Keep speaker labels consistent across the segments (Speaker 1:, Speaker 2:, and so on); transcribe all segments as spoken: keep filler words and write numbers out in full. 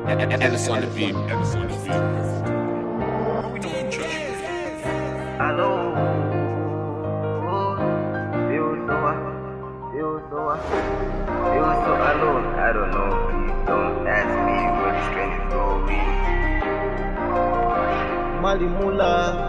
Speaker 1: Ellis on the beat. Ellis on the beat.
Speaker 2: Hello, feel so, feel so, feel so alone. I don't know, please don't ask me where this train is going. Mali Mula.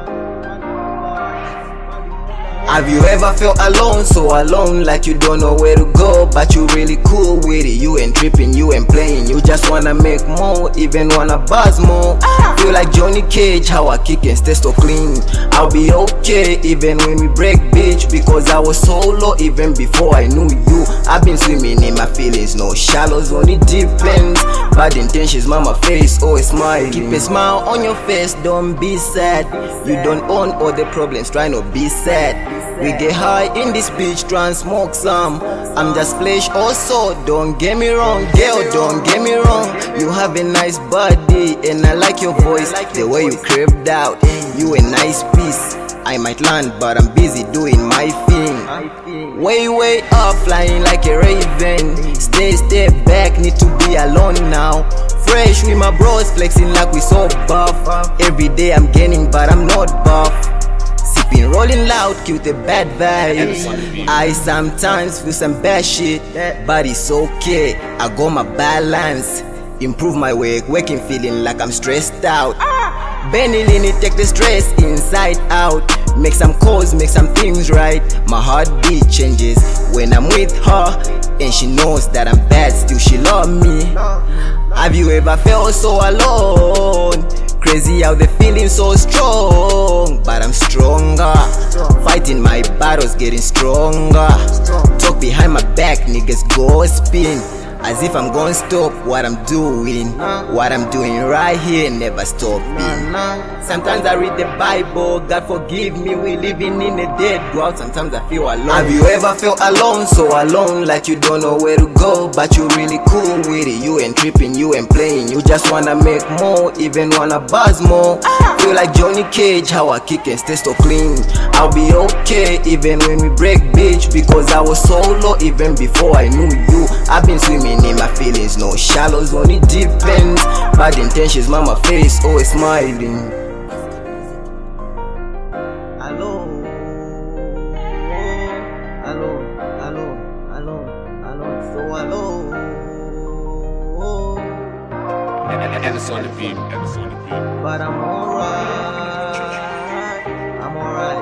Speaker 3: Have you ever felt alone, so alone, like you don't know where to go, but you really cool with it? You ain't tripping, you ain't playing, you just wanna make more, even wanna buzz more. Feel like Johnny Cage, how I kick and stay so clean. I'll be okay, even when we break, bitch, because I was solo even before I knew you. I've been swimming in my feelings, no shallows, only deep ends. Bad intentions, mama face, always smiling. Keep a smile on your face, don't be sad. You don't own all the problems, try not be sad. We get high in this beach, try and smoke some. I'm just flesh also, don't get me wrong, girl, don't get me wrong. You have a nice body, and I like your voice, the way you crept out. You a nice piece, I might land, but I'm busy doing my thing. Way, way up, flying like a raven. Stay, stay back, need to be alone now. Fresh with my bros, flexing like we so buff. Every day I'm gaining, but I'm not buff. Sipping, rolling loud, cute the bad vibes. I sometimes feel some bad shit, but it's okay. I got my balance. Improve my work, working feeling like I'm stressed out. Benny Lini, take the stress inside out. Make some calls, make some things right. My heartbeat changes when I'm with her, and she knows that I'm bad, still she love me. Have you ever felt so alone? Crazy how the feeling so strong, but I'm stronger. Fighting my battles, getting stronger. Talk behind my back, niggas go spin, as if I'm gonna stop what I'm doing. What I'm doing right here, never stopping. Sometimes I read the Bible, God forgive me, we living in a dead world. Sometimes I feel alone. Have you ever felt alone, so alone, like you don't know where to go, but you really cool with it? You ain't tripping, you ain't playing, you just wanna make more, even wanna buzz more. Feel like Johnny Cage, how I kick and stay so clean. I'll be okay, even when we break, bitch, because I was solo even before I knew you. I've been swimming in my feelings, no shallows, only deep ends. Bad intentions, mama face, always smiling.
Speaker 2: Hello, hello, hello, hello, hello, so hello.
Speaker 1: Ellis on the beat. Ellis on the beat.
Speaker 2: But I'm alright, I'm alright.